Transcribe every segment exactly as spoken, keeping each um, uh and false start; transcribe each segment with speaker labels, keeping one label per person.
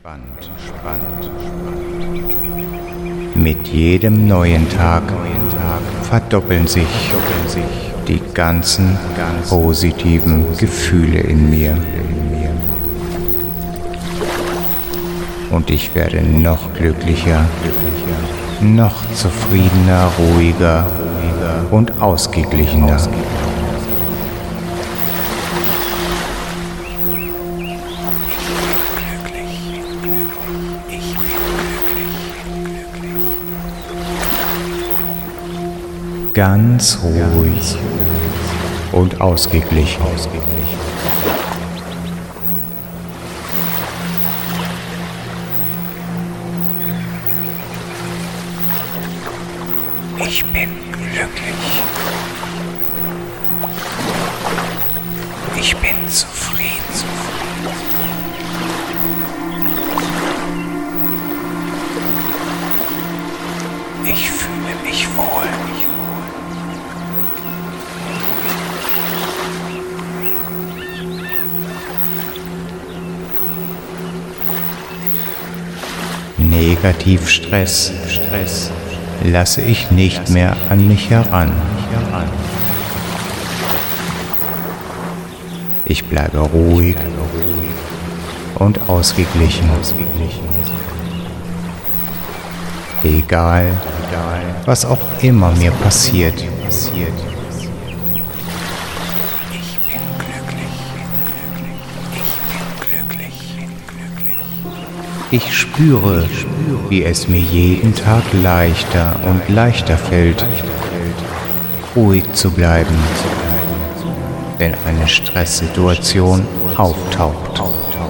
Speaker 1: Mit jedem neuen Tag verdoppeln sich die ganzen positiven Gefühle in mir. Und ich werde noch glücklicher, noch zufriedener, ruhiger und ausgeglichener. Ganz ruhig und ausgeglichen. Ich bin glücklich. Ich bin zufrieden. Ich fühle mich wohl. Negativstress Stress lasse ich nicht mehr an mich heran. Ich bleibe ruhig und ausgeglichen. Egal, was auch immer mir passiert. Ich spüre, wie es mir jeden Tag leichter und leichter fällt, ruhig zu bleiben, wenn eine Stresssituation auftaucht.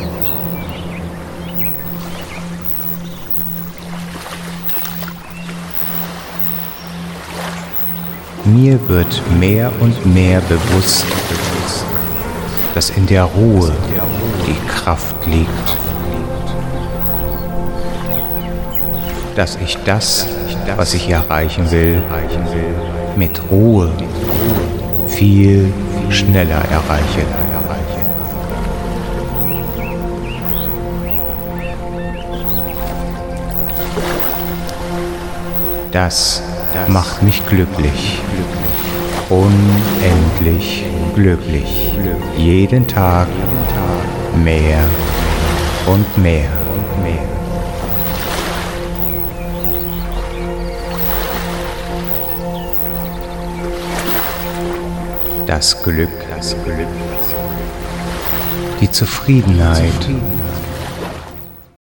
Speaker 1: Mir wird mehr und mehr bewusst, dass in der Ruhe die Kraft liegt. Dass ich das, was ich erreichen will, mit Ruhe viel schneller erreiche. Das macht mich glücklich, unendlich glücklich, jeden Tag mehr und mehr. Das Glück, das Glück, die Zufriedenheit,